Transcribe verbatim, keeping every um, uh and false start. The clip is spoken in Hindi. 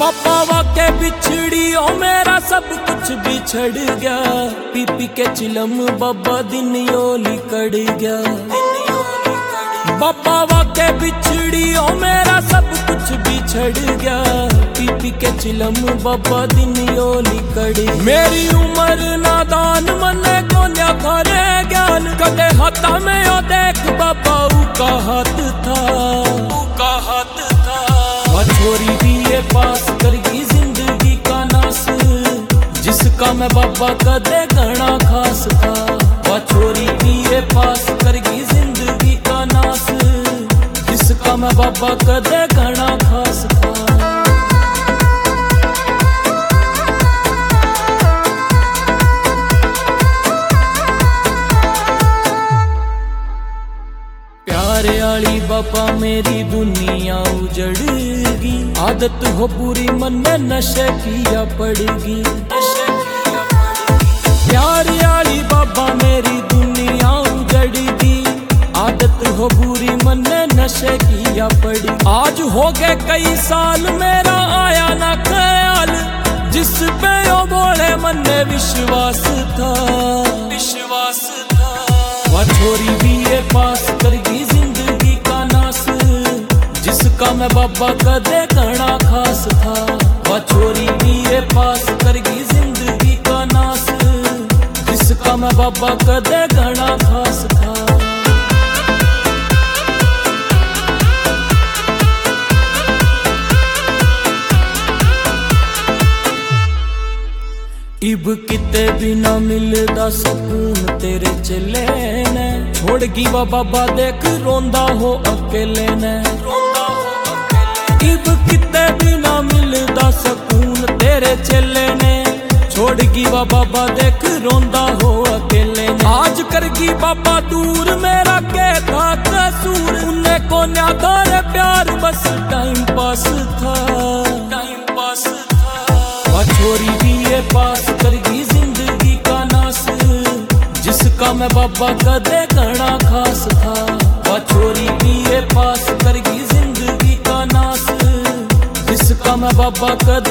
बाबा वाके बिछड़ी ओ मेरा सब कुछ बिछड़ गया। पी पी के चिलम बाबा दिन यो लिकड़ गया। बाबा वाके बिछड़ी ओ मेरा सब कुछ बिछड़ गया। पी पी के चिलम बाबा दिन यो लिकड़ गया। मेरी उम्र नादान मने को न्या करे ज्ञान कदे हाथा में ओ देख बाबा का हाथ था, का हाथ था। छोरी भी ये पास करगी जिंदगी का नास जिसका मैं बाबा कदे घना खास था। वह छोरी भी ये पास करगी जिंदगी का नास जिसका मैं बाबा कदे घना खास था। प्यारे आली बाबा मेरी दुनिया उजड़गी। आदत हो पूरी मन में नशे किया पड़गी। प्यारे आली बाबा मेरी दुनिया उजड़गी। आदत हो पूरी मन में नशे किया पड़ी। आज हो गए कई साल मेरा आया ना ख्याल जिस पे ओ बोले मन में विश्वास था, विश्वास था। वह छोरी भी ये पास करगी जिंदगी का नास जिसका मैं बाबा कदे घना खास था। वह छोरी भी ये पास करगी जिंदगी का नास जिसका मैं बाबा कदे घना खास था। इब किते भी ना मिलदा सुकून तेरे चले ने। छोड़गी वा बाबा देख रोंदा हो अकेले ने। इब किते भी ना मिलदा सुकून तेरे चले ने। छोड़गी वा बाबा देख रोंदा हो अकेले ने। आज करगी बाबा दूर मेरा के था कसूर। उन्हें को न्या तारे प्यार बस टाइम पास था, टाइम पास था। वह छोरी भी ये पास करगी जिंदगी का नास जिसका मैं बाबा कदे घना खास था। वह छोरी भी ये पास करगी जिंदगी का नास जिसका मैं बाबा कदे